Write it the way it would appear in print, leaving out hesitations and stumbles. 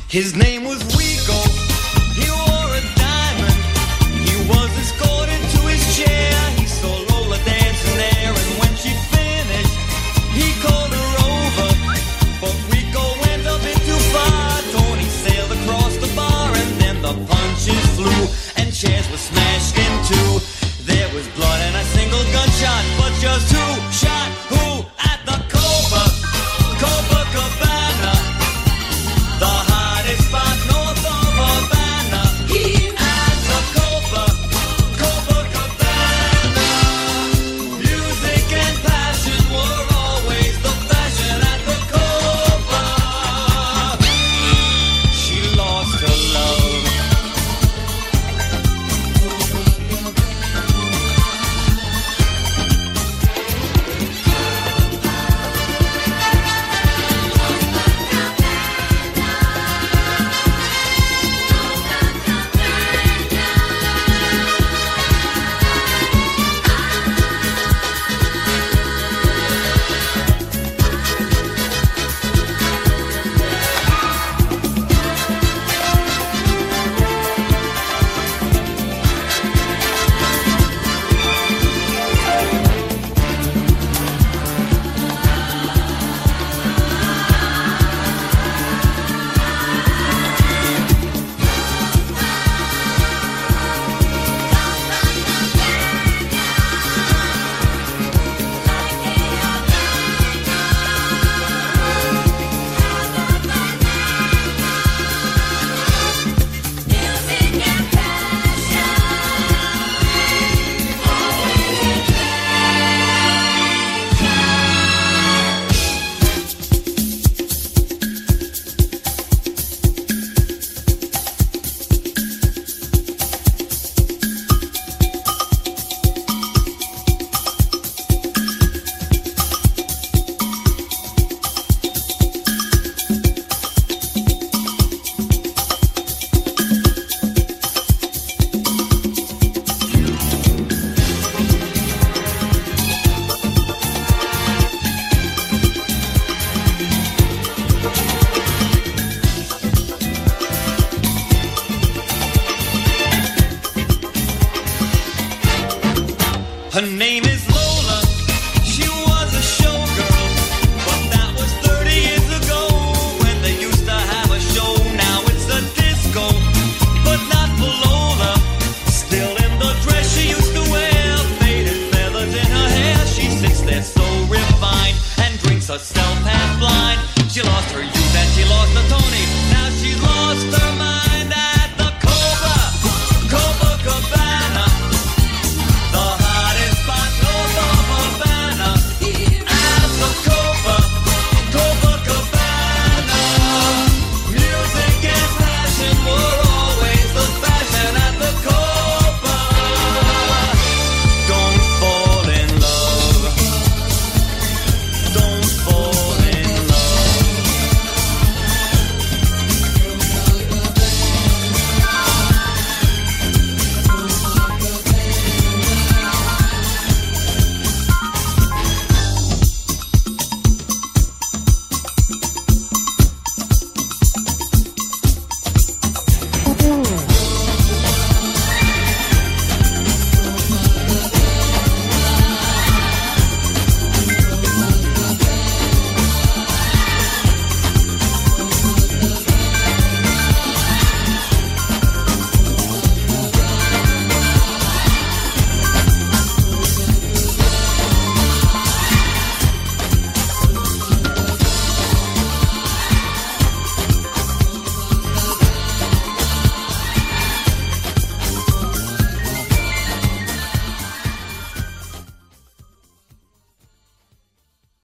His name was Rico. He wore a diamond. He was escorted to his chair. He saw Lola dancing there, and when she finished, he called her over. But Rico went a bit too far. Tony sailed across the bar, and then the punches flew, and chairs were smashed in two. There was blood and a single gunshot, but just who shot who at the Copacabana, the hottest spot north of Havana. At the Copacabana, music and passion were always the fashion at the Copa. She lost her love. Her name is Lola, she was a showgirl, but that was 30 years ago when they used to have a show. Now it's a disco, but not for Lola. Still in the dress she used to wear, faded feathers in her hair. She sits there so refined and drinks herself